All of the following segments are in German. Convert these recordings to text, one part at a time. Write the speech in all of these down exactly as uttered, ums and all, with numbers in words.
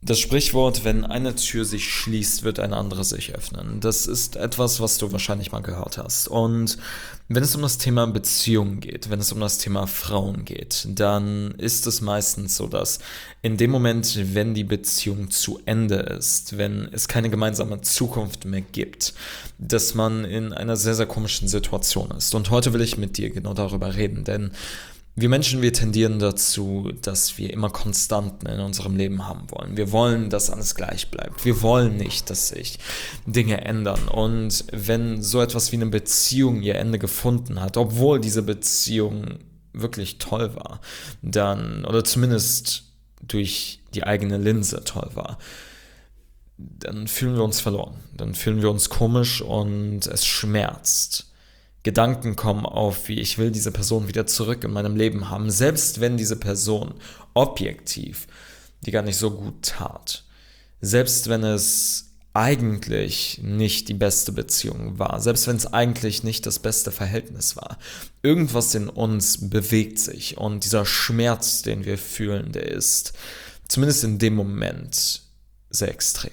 Das Sprichwort, wenn eine Tür sich schließt, wird eine andere sich öffnen. Das ist etwas, was du wahrscheinlich mal gehört hast. Und wenn es um das Thema Beziehungen geht, wenn es um das Thema Frauen geht, dann ist es meistens so, dass in dem Moment, wenn die Beziehung zu Ende ist, wenn es keine gemeinsame Zukunft mehr gibt, dass man in einer sehr, sehr komischen Situation ist. Und heute will ich mit dir genau darüber reden, denn wir Menschen, wir tendieren dazu, dass wir immer Konstanten in unserem Leben haben wollen. Wir wollen, dass alles gleich bleibt. Wir wollen nicht, dass sich Dinge ändern. Und wenn so etwas wie eine Beziehung ihr Ende gefunden hat, obwohl diese Beziehung wirklich toll war, dann, oder zumindest durch die eigene Linse toll war, dann fühlen wir uns verloren. Dann fühlen wir uns komisch und es schmerzt. Gedanken kommen auf, wie ich will diese Person wieder zurück in meinem Leben haben, selbst wenn diese Person objektiv die gar nicht so gut tat. Selbst wenn es eigentlich nicht die beste Beziehung war, selbst wenn es eigentlich nicht das beste Verhältnis war. Irgendwas in uns bewegt sich und dieser Schmerz, den wir fühlen, der ist zumindest in dem Moment sehr extrem.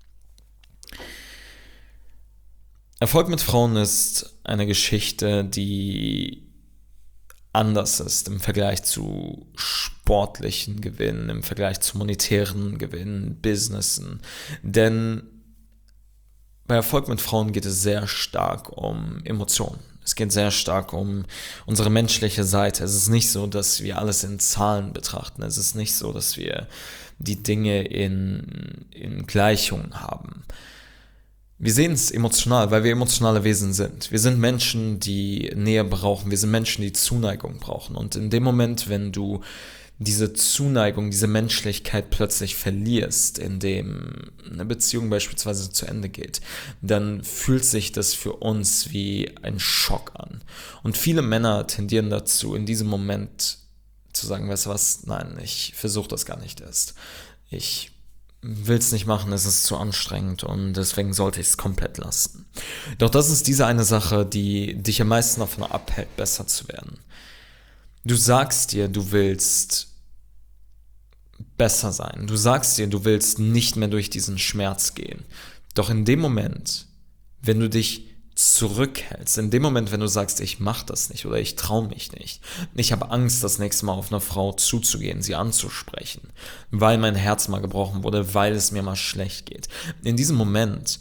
Erfolg mit Frauen ist eine Geschichte, die anders ist im Vergleich zu sportlichen Gewinnen, im Vergleich zu monetären Gewinnen, Businessen. Denn bei Erfolg mit Frauen geht es sehr stark um Emotionen. Es geht sehr stark um unsere menschliche Seite. Es ist nicht so, dass wir alles in Zahlen betrachten. Es ist nicht so, dass wir die Dinge in, in Gleichungen haben. Wir sehen es emotional, weil wir emotionale Wesen sind. Wir sind Menschen, die Nähe brauchen. Wir sind Menschen, die Zuneigung brauchen. Und in dem Moment, wenn du diese Zuneigung, diese Menschlichkeit plötzlich verlierst, indem eine Beziehung beispielsweise zu Ende geht, dann fühlt sich das für uns wie ein Schock an. Und viele Männer tendieren dazu, in diesem Moment zu sagen, weißt du was, nein, ich versuche das gar nicht erst. Ich will es nicht machen, es ist zu anstrengend und deswegen sollte ich es komplett lassen. Doch das ist diese eine Sache, die dich am meisten davon abhält, besser zu werden. Du sagst dir, du willst besser sein. Du sagst dir, du willst nicht mehr durch diesen Schmerz gehen. Doch in dem Moment, wenn du dich zurückhältst, in dem Moment, wenn du sagst, ich mach das nicht oder ich traue mich nicht, ich habe Angst, das nächste Mal auf eine Frau zuzugehen, sie anzusprechen, weil mein Herz mal gebrochen wurde, weil es mir mal schlecht geht. In diesem Moment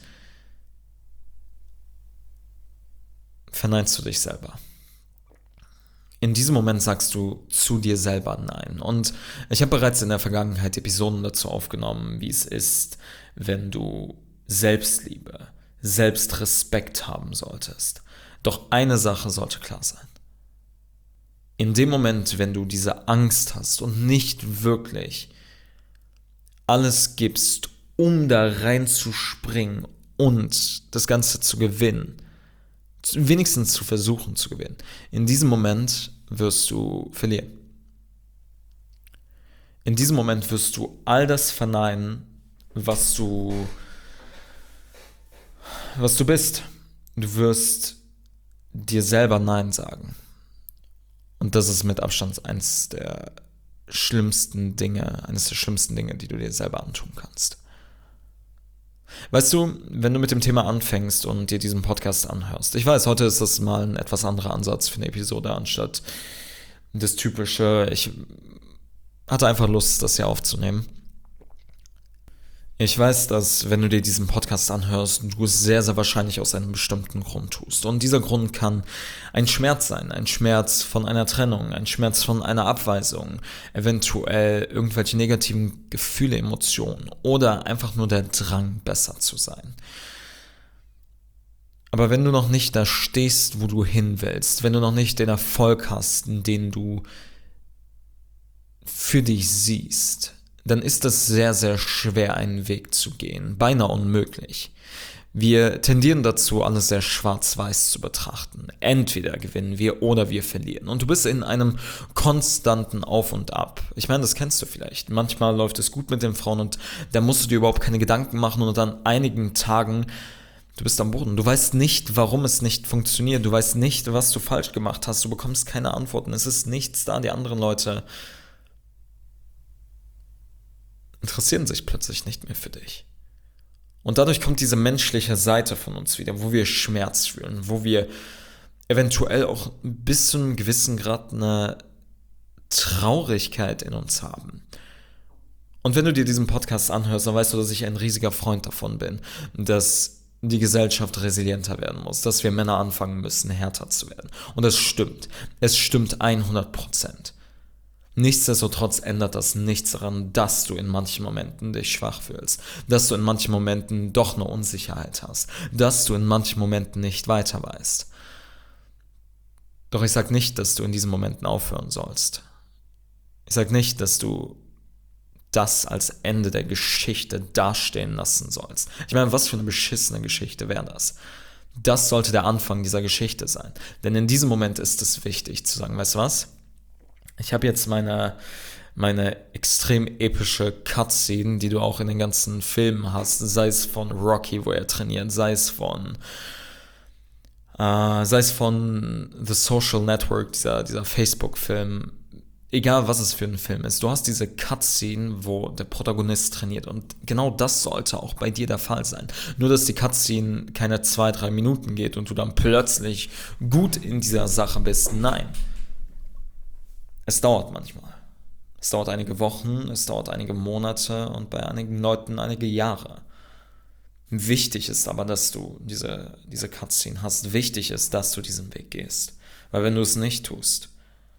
verneinst du dich selber. In diesem Moment sagst du zu dir selber Nein. Und ich habe bereits in der Vergangenheit Episoden dazu aufgenommen, wie es ist, wenn du Selbstliebe, Selbstrespekt haben solltest. Doch eine Sache sollte klar sein. In dem Moment, wenn du diese Angst hast und nicht wirklich alles gibst, um da reinzuspringen und das Ganze zu gewinnen, wenigstens zu versuchen zu gewinnen, in diesem Moment wirst du verlieren. In diesem Moment wirst du all das verneinen, was du was du bist. Du wirst dir selber Nein sagen. Und das ist mit Abstand eines der schlimmsten Dinge, eines der schlimmsten Dinge, die du dir selber antun kannst. Weißt du, wenn du mit dem Thema anfängst und dir diesen Podcast anhörst, ich weiß, heute ist das mal ein etwas anderer Ansatz für eine Episode, anstatt das typische, ich hatte einfach Lust, das hier aufzunehmen. Ich weiß, dass wenn du dir diesen Podcast anhörst, du es sehr, sehr wahrscheinlich aus einem bestimmten Grund tust. Und dieser Grund kann ein Schmerz sein, ein Schmerz von einer Trennung, ein Schmerz von einer Abweisung, eventuell irgendwelche negativen Gefühle, Emotionen oder einfach nur der Drang, besser zu sein. Aber wenn du noch nicht da stehst, wo du hin willst, wenn du noch nicht den Erfolg hast, den du für dich siehst, dann ist es sehr, sehr schwer, einen Weg zu gehen. Beinahe unmöglich. Wir tendieren dazu, alles sehr schwarz-weiß zu betrachten. Entweder gewinnen wir oder wir verlieren. Und du bist in einem konstanten Auf und Ab. Ich meine, das kennst du vielleicht. Manchmal läuft es gut mit den Frauen und da musst du dir überhaupt keine Gedanken machen und an einigen Tagen, du bist am Boden. Du weißt nicht, warum es nicht funktioniert. Du weißt nicht, was du falsch gemacht hast. Du bekommst keine Antworten. Es ist nichts da. Die anderen Leute interessieren sich plötzlich nicht mehr für dich. Und dadurch kommt diese menschliche Seite von uns wieder, wo wir Schmerz fühlen, wo wir eventuell auch bis zu einem gewissen Grad eine Traurigkeit in uns haben. Und wenn du dir diesen Podcast anhörst, dann weißt du, dass ich ein riesiger Freund davon bin, dass die Gesellschaft resilienter werden muss, dass wir Männer anfangen müssen, härter zu werden. Und das stimmt. Es stimmt hundert Prozent. Nichtsdestotrotz ändert das nichts daran, dass du in manchen Momenten dich schwach fühlst, dass du in manchen Momenten doch eine Unsicherheit hast, dass du in manchen Momenten nicht weiter weißt. Doch ich sage nicht, dass du in diesen Momenten aufhören sollst. Ich sage nicht, dass du das als Ende der Geschichte dastehen lassen sollst. Ich meine, was für eine beschissene Geschichte wäre das? Das sollte der Anfang dieser Geschichte sein. Denn in diesem Moment ist es wichtig zu sagen, weißt du was? Ich habe jetzt meine, meine extrem epische Cutscene, die du auch in den ganzen Filmen hast, sei es von Rocky, wo er trainiert, sei es von äh, sei es von The Social Network, dieser, dieser Facebook-Film, egal was es für ein Film ist, du hast diese Cutscene, wo der Protagonist trainiert und genau das sollte auch bei dir der Fall sein. Nur, dass die Cutscene keine zwei, drei Minuten geht und du dann plötzlich gut in dieser Sache bist. Nein. Es dauert manchmal. Es dauert einige Wochen, es dauert einige Monate und bei einigen Leuten einige Jahre. Wichtig ist aber, dass du diese, diese Cutscene hast. Wichtig ist, dass du diesen Weg gehst. Weil wenn du es nicht tust,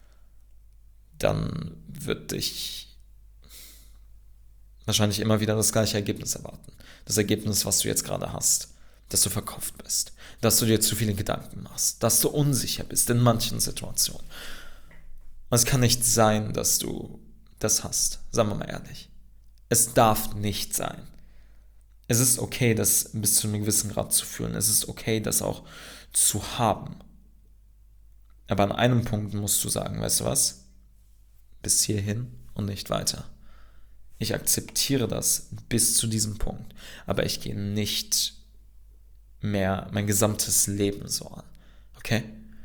dann wird dich wahrscheinlich immer wieder das gleiche Ergebnis erwarten. Das Ergebnis, was du jetzt gerade hast. Dass du verkopft bist. Dass du dir zu viele Gedanken machst. Dass du unsicher bist in manchen Situationen. Und es kann nicht sein, dass du das hast. Sagen wir mal ehrlich. Es darf nicht sein. Es ist okay, das bis zu einem gewissen Grad zu fühlen. Es ist okay, das auch zu haben. Aber an einem Punkt musst du sagen, weißt du was? Bis hierhin und nicht weiter. Ich akzeptiere das bis zu diesem Punkt. Aber ich gehe nicht mehr mein gesamtes Leben so an. Okay?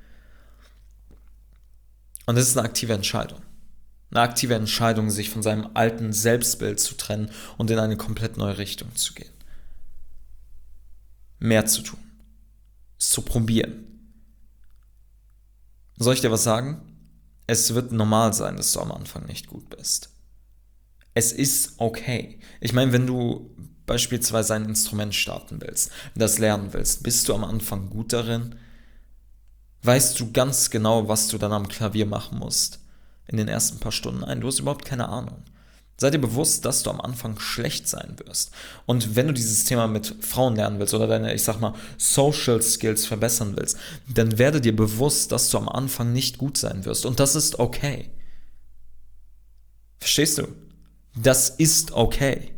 Und das ist eine aktive Entscheidung. Eine aktive Entscheidung, sich von seinem alten Selbstbild zu trennen und in eine komplett neue Richtung zu gehen. Mehr zu tun. Es zu probieren. Soll ich dir was sagen? Es wird normal sein, dass du am Anfang nicht gut bist. Es ist okay. Ich meine, wenn du beispielsweise ein Instrument starten willst, das lernen willst, bist du am Anfang gut darin? Weißt du ganz genau, was du dann am Klavier machen musst? In den ersten paar Stunden? Nein, du hast überhaupt keine Ahnung. Sei dir bewusst, dass du am Anfang schlecht sein wirst. Und wenn du dieses Thema mit Frauen lernen willst oder deine, ich sag mal, Social Skills verbessern willst, dann werde dir bewusst, dass du am Anfang nicht gut sein wirst. Und das ist okay. Verstehst du? Das ist okay.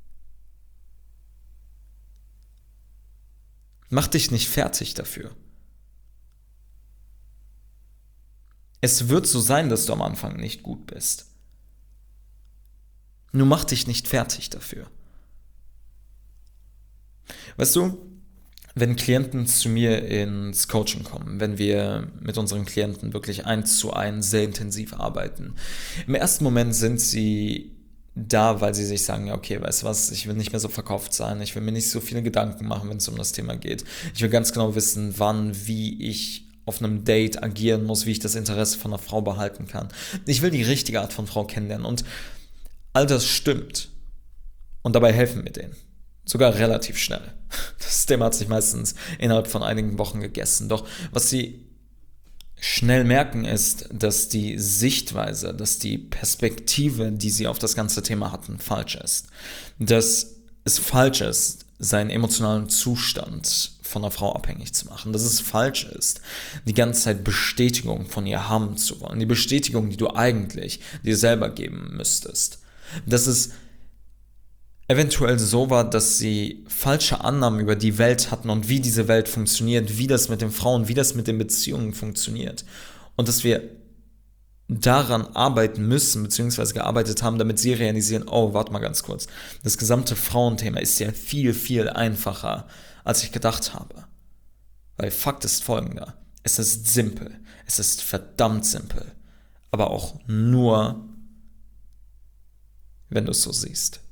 Mach dich nicht fertig dafür. Es wird so sein, dass du am Anfang nicht gut bist. Nur mach dich nicht fertig dafür. Weißt du, wenn Klienten zu mir ins Coaching kommen, wenn wir mit unseren Klienten wirklich eins zu eins sehr intensiv arbeiten, im ersten Moment sind sie da, weil sie sich sagen, ja okay, weißt du was, ich will nicht mehr so verkauft sein, ich will mir nicht so viele Gedanken machen, wenn es um das Thema geht. Ich will ganz genau wissen, wann, wie ich auf einem Date agieren muss, wie ich das Interesse von einer Frau behalten kann. Ich will die richtige Art von Frau kennenlernen und all das stimmt. Und dabei helfen wir denen. Sogar relativ schnell. Das Thema hat sich meistens innerhalb von einigen Wochen gegessen. Doch was sie schnell merken ist, dass die Sichtweise, dass die Perspektive, die sie auf das ganze Thema hatten, falsch ist. Dass es falsch ist, seinen emotionalen Zustand von einer Frau abhängig zu machen. Dass es falsch ist, die ganze Zeit Bestätigung von ihr haben zu wollen. Die Bestätigung, die du eigentlich dir selber geben müsstest. Dass es eventuell so war, dass sie falsche Annahmen über die Welt hatten und wie diese Welt funktioniert, wie das mit den Frauen, wie das mit den Beziehungen funktioniert. Und dass wir daran arbeiten müssen, beziehungsweise gearbeitet haben, damit sie realisieren, oh, warte mal ganz kurz, das gesamte Frauenthema ist ja viel, viel einfacher, als ich gedacht habe. Weil Fakt ist folgender, es ist simpel, es ist verdammt simpel, aber auch nur, wenn du es so siehst.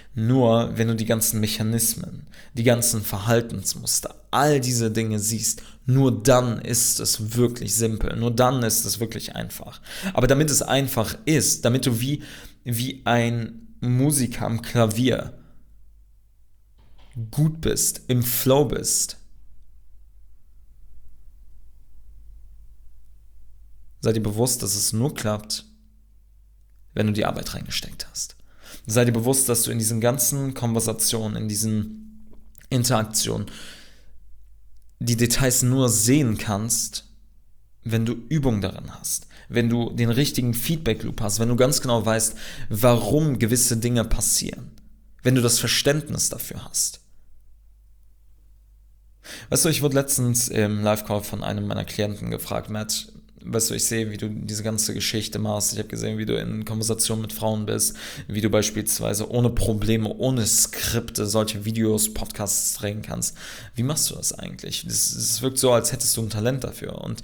Nur wenn du die ganzen Mechanismen, die ganzen Verhaltensmuster, all diese Dinge siehst, nur dann ist es wirklich simpel, nur dann ist es wirklich einfach. Aber damit es einfach ist, damit du wie, wie ein Musiker am Klavier gut bist, im Flow bist, sei dir bewusst, dass es nur klappt, wenn du die Arbeit reingesteckt hast. Sei dir bewusst, dass du in diesen ganzen Konversationen, in diesen Interaktionen die Details nur sehen kannst, wenn du Übung darin hast, wenn du den richtigen Feedback-Loop hast, wenn du ganz genau weißt, warum gewisse Dinge passieren, wenn du das Verständnis dafür hast. Weißt du, ich wurde letztens im Live-Call von einem meiner Klienten gefragt, Matt, weißt du, ich sehe, wie du diese ganze Geschichte machst. Ich habe gesehen, wie du in Konversation mit Frauen bist, wie du beispielsweise ohne Probleme, ohne Skripte solche Videos, Podcasts drehen kannst. Wie machst du das eigentlich? Es wirkt so, als hättest du ein Talent dafür. Und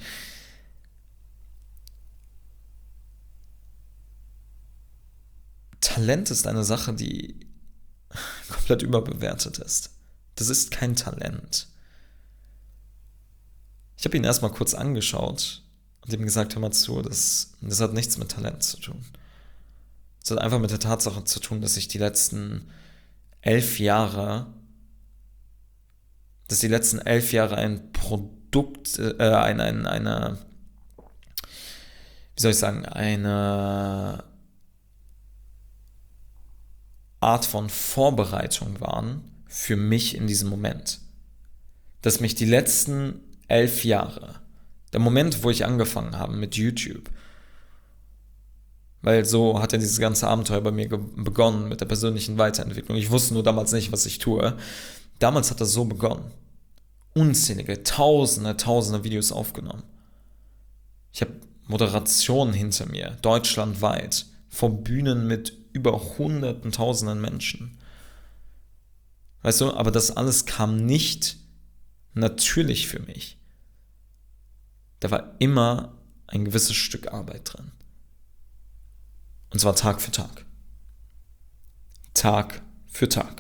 Talent ist eine Sache, die komplett überbewertet ist. Das ist kein Talent. Ich habe ihn erstmal kurz angeschaut und ihm gesagt, hör mal zu, das, das hat nichts mit Talent zu tun. Es hat einfach mit der Tatsache zu tun, dass ich die letzten elf Jahre, dass die letzten elf Jahre ein Produkt, äh, ein, ein, eine, wie soll ich sagen, eine Art von Vorbereitung waren für mich in diesem Moment. Dass mich die letzten elf Jahre, der Moment, wo ich angefangen habe mit YouTube, weil so hat ja dieses ganze Abenteuer bei mir ge- begonnen mit der persönlichen Weiterentwicklung. Ich wusste nur damals nicht, was ich tue. Damals hat das so begonnen. Unzählige, tausende, tausende Videos aufgenommen. Ich habe Moderationen hinter mir, deutschlandweit, vor Bühnen mit über hunderten, tausenden Menschen. Weißt du, aber das alles kam nicht natürlich für mich. Da war immer ein gewisses Stück Arbeit drin. Und zwar Tag für Tag. Tag für Tag.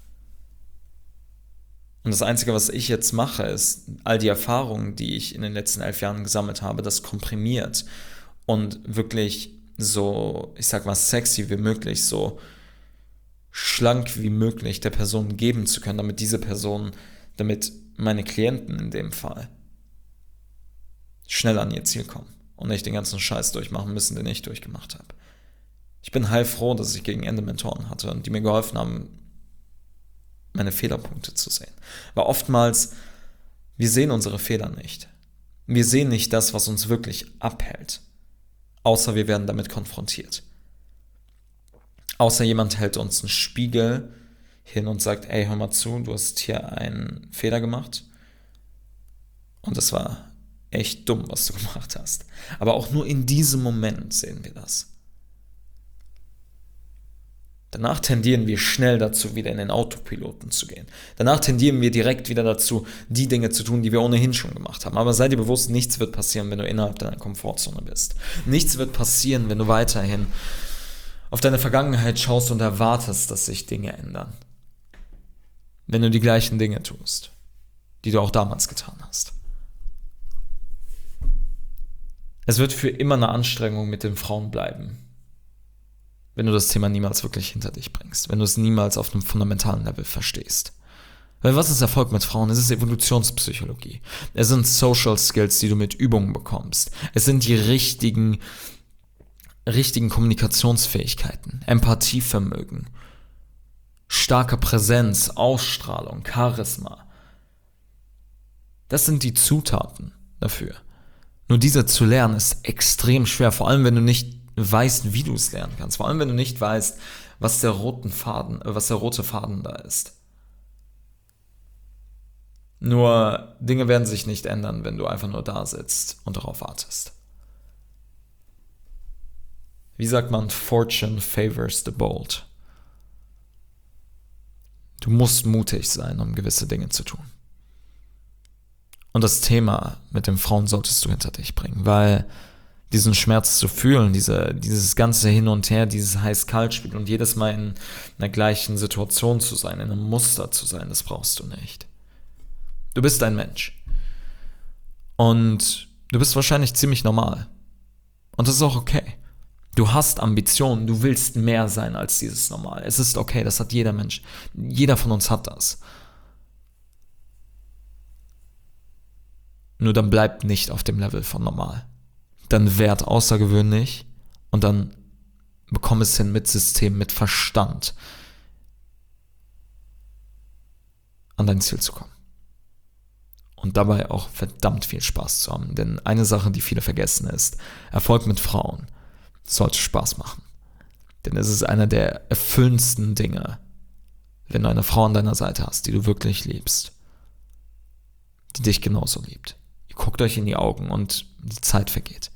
Und das Einzige, was ich jetzt mache, ist, all die Erfahrungen, die ich in den letzten elf Jahren gesammelt habe, das komprimiert und wirklich so, ich sag mal, sexy wie möglich, so schlank wie möglich der Person geben zu können, damit diese Person, damit meine Klienten in dem Fall schnell an ihr Ziel kommen und nicht den ganzen Scheiß durchmachen müssen, den ich durchgemacht habe. Ich bin heilfroh, dass ich gegen Ende Mentoren hatte und die mir geholfen haben, meine Fehlerpunkte zu sehen. Weil oftmals, wir sehen unsere Fehler nicht. Wir sehen nicht das, was uns wirklich abhält. Außer wir werden damit konfrontiert. Außer jemand hält uns einen Spiegel hin und sagt, ey, hör mal zu, du hast hier einen Fehler gemacht. Und das war echt dumm, was du gemacht hast. Aber auch nur in diesem Moment sehen wir das. Danach tendieren wir schnell dazu, wieder in den Autopiloten zu gehen. Danach tendieren wir direkt wieder dazu, die Dinge zu tun, die wir ohnehin schon gemacht haben. Aber sei dir bewusst, nichts wird passieren, wenn du innerhalb deiner Komfortzone bist. Nichts wird passieren, wenn du weiterhin auf deine Vergangenheit schaust und erwartest, dass sich Dinge ändern. Wenn du die gleichen Dinge tust, die du auch damals getan hast. Es wird für immer eine Anstrengung mit den Frauen bleiben, wenn du das Thema niemals wirklich hinter dich bringst, wenn du es niemals auf einem fundamentalen Level verstehst. Weil was ist Erfolg mit Frauen? Es ist Evolutionspsychologie. Es sind Social Skills, die du mit Übungen bekommst. Es sind die richtigen, richtigen Kommunikationsfähigkeiten, Empathievermögen, starke Präsenz, Ausstrahlung, Charisma. Das sind die Zutaten dafür. Nur diese zu lernen ist extrem schwer, vor allem wenn du nicht weißt, wie du es lernen kannst. Vor allem, wenn du nicht weißt, was der roten Faden, was der rote Faden da ist. Nur Dinge werden sich nicht ändern, wenn du einfach nur da sitzt und darauf wartest. Wie sagt man, Fortune favors the bold. Du musst mutig sein, um gewisse Dinge zu tun. Und das Thema mit den Frauen solltest du hinter dich bringen, weil diesen Schmerz zu fühlen, diese, dieses ganze Hin und Her, dieses Heiß-Kalt-Spiel und jedes Mal in einer gleichen Situation zu sein, in einem Muster zu sein, das brauchst du nicht. Du bist ein Mensch. Und du bist wahrscheinlich ziemlich normal. Und das ist auch okay. Du hast Ambitionen, du willst mehr sein als dieses Normal. Es ist okay, das hat jeder Mensch. Jeder von uns hat das. Nur dann bleib nicht auf dem Level von normal. Dann werd außergewöhnlich und dann bekomm es hin mit System, mit Verstand an dein Ziel zu kommen. Und dabei auch verdammt viel Spaß zu haben. Denn eine Sache, die viele vergessen ist, Erfolg mit Frauen sollte Spaß machen. Denn es ist einer der erfüllendsten Dinge, wenn du eine Frau an deiner Seite hast, die du wirklich liebst, die dich genauso liebt. Ihr guckt euch in die Augen und die Zeit vergeht.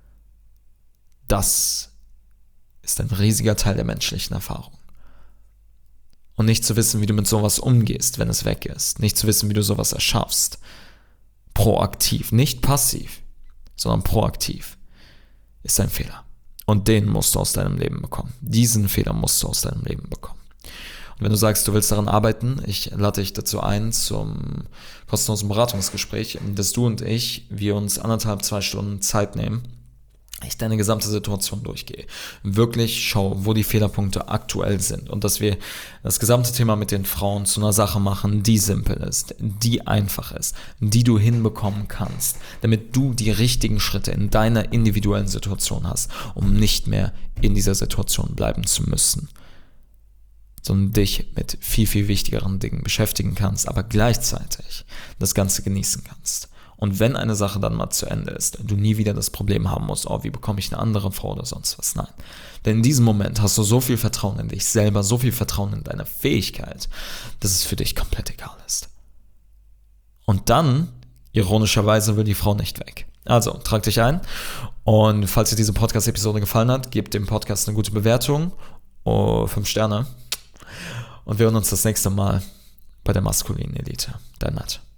Das ist ein riesiger Teil der menschlichen Erfahrung. Und nicht zu wissen, wie du mit sowas umgehst, wenn es weg ist. Nicht zu wissen, wie du sowas erschaffst. Proaktiv, nicht passiv, sondern proaktiv, ist ein Fehler. Und den musst du aus deinem Leben bekommen. Diesen Fehler musst du aus deinem Leben bekommen. Und wenn du sagst, du willst daran arbeiten, ich lade dich dazu ein zum kostenlosen Beratungsgespräch, dass du und ich, wir uns anderthalb, zwei Stunden Zeit nehmen, ich deine gesamte Situation durchgehe. Wirklich schau, wo die Fehlerpunkte aktuell sind und dass wir das gesamte Thema mit den Frauen zu einer Sache machen, die simpel ist, die einfach ist, die du hinbekommen kannst, damit du die richtigen Schritte in deiner individuellen Situation hast, um nicht mehr in dieser Situation bleiben zu müssen, sondern dich mit viel, viel wichtigeren Dingen beschäftigen kannst, aber gleichzeitig das Ganze genießen kannst. Und wenn eine Sache dann mal zu Ende ist, du nie wieder das Problem haben musst, oh, wie bekomme ich eine andere Frau oder sonst was. Nein. Denn in diesem Moment hast du so viel Vertrauen in dich selber, so viel Vertrauen in deine Fähigkeit, dass es für dich komplett egal ist. Und dann, ironischerweise, will die Frau nicht weg. Also, trag dich ein. Und falls dir diese Podcast-Episode gefallen hat, gib dem Podcast eine gute Bewertung. Oh, fünf Sterne. Und wir hören uns das nächste Mal bei der maskulinen Elite. Dein Matt.